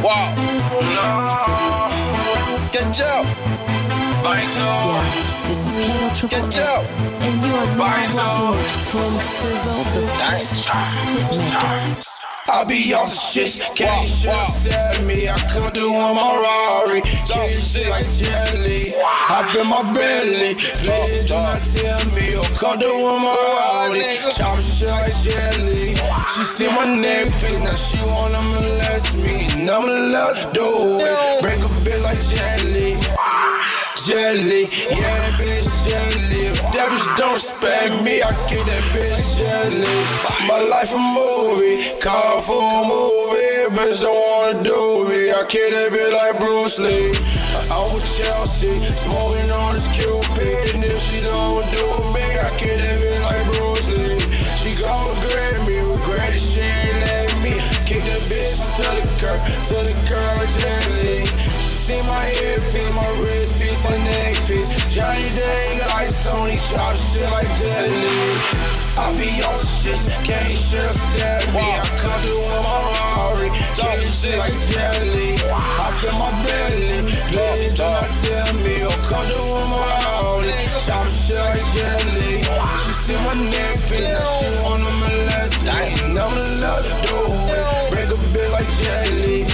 Wow. Get up. Yeah, this is Kato Triple Get X, up. and you are now rocking with Flynn Sizzle, the first hitmaker. I be on the shit, can't shit me. I come through on my Rari, can't shit like jelly. I feel my belly, please do not tell me. Or come through on my Rari, chop shit like jelly. She see my neck face, now she wanna molest me, and I'ma let her do it. Break a bit like jelly. Jelly, yeah, that bitch jelly. If that bitch don't respect me, I kill that bitch jelly. My life a movie, call for a movie. Bitch don't wanna do me, I kill that bitch like Bruce Lee. I'm with Chelsea, smoking on this Cupid. And if she don't do me, I kill that bitch like Bruce Lee. She gon' regret me, regret it, she ain't let me. Kick that bitch to the curb, jelly. See my earpiece, my wrist piece, my neck piece. Johnny Dang like Sony, chop shit like jelly. I be on shit, can't shit upset me. I come through with my Rari, chop shit like jelly. I feel my belly, please do not tell me. Or come through with my Rari, chop shit like jelly. She see my neck piece, now she wanna molest me, and I'ma let her do it. Break a bit like jelly.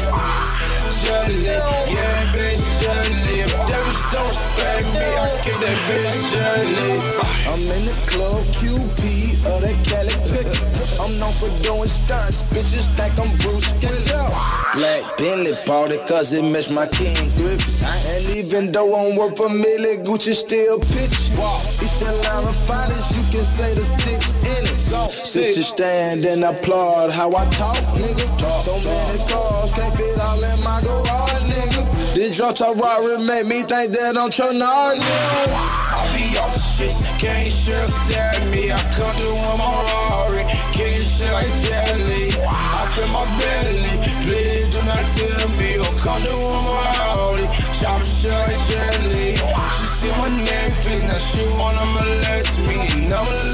Jelly, yeah, bitch, jelly. If that bitch don't respect me, I kill that bitch jelly. I'm in the club, QP, or that Cali pick. I'm known for doing stunts, bitches think I'm Bruce Willis. Black Bentley bought it cause it matched my King Griffiths. And even though I'm worth a million, Gucci still pitch. It's the line of finest, you can say the 6 in it. Sit you stand and applaud how I talk, nigga. So many cars, can't fit all in my garage, nigga. This drop top Rari made me think that I'm Tronard, nigga. I be off shit, can't shit upset me. I come through on my Rari, kicking shit like jelly. I feel my belly, please do not tell me. Or come through on my Rari, chop shit like jelly. She see my neck piece, now she wanna molest me, and I'ma